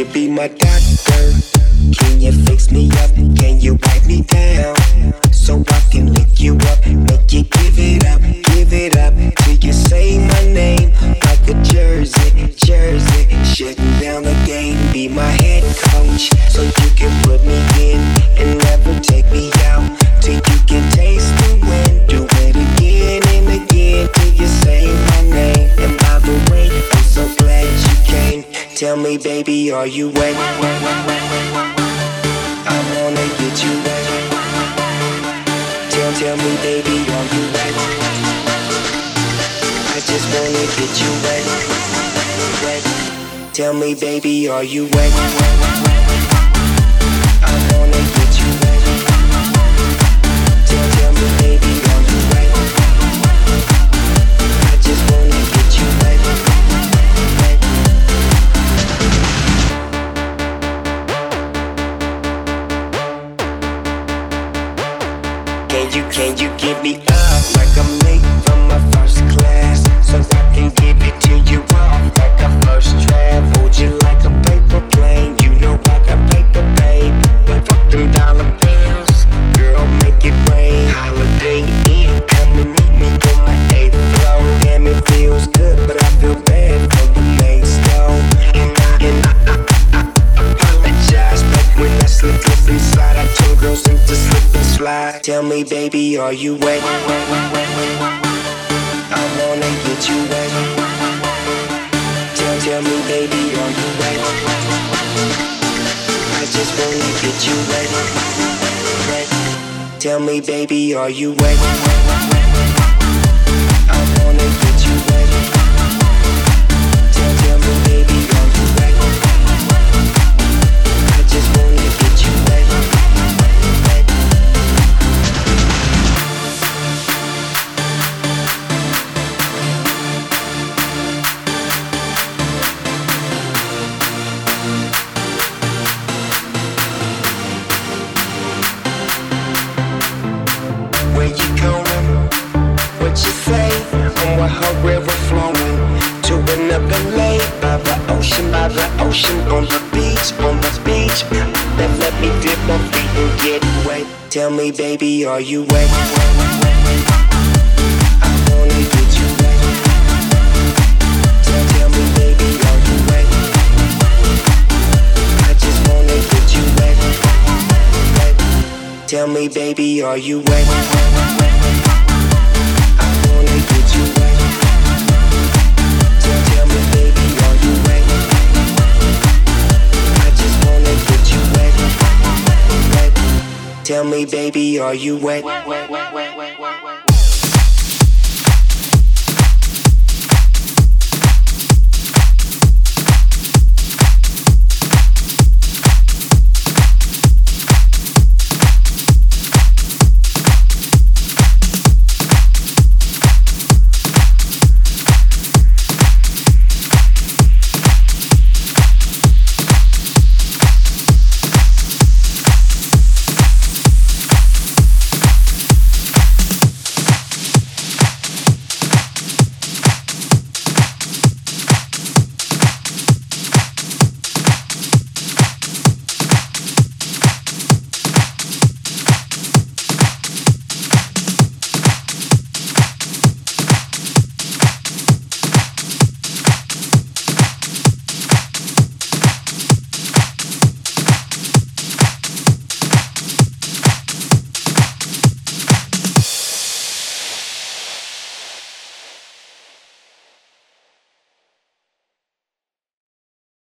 be my doctor? Can you fix me up? Can you wipe me down? So I can lick you up, make you give it up till you say my name like a jersey, shutting down the game. Be my head coach, so you can put me in and never take me out till you can taste the win. Do it again and again till you say my name. And by the way, I'm so glad you came. Tell me, baby, are you wet? I wanna get you wet. Tell me, baby, are you wet? I just wanna get you wet, wet. Tell me, baby, are you wet? I wanna get you wet. Tell me, baby, are you wet? I just wanna get you wet, wet. Can you give me up like I'm late from my first class, so I can give it to you off like a first draft? Hold you like a paper plane, you know I got paper, babe. But fuck them dollar bills, girl, make it rain. Holiday Inn, come and meet me on my 8th floor. Damn, it feels good, but I feel bad for the next though. And I apologize, but when I slip inside, I turn girls into slip and slide. Tell me, baby, are you wet? I wanna get you wet. Tell me, baby, are you wet? I just wanna get you wet, wet. Tell me, baby, are you wet? I wanna get you wet. Tell me, baby, are you wet? I just wanna get you wet, wet. Where you going? What you say? I'm with her river flowing to another lake by the ocean, on the beach, let me dip my feet and get wet. Tell me, baby, are you wet? I wanna get you wet. Tell me, baby, are you wet? I just wanna get you wet, wet. Tell me, baby, are you wet? I wanna get you wet. Tell me, baby, are you wet? I just wanna get you wet, wet. Tell me, baby, are you wet?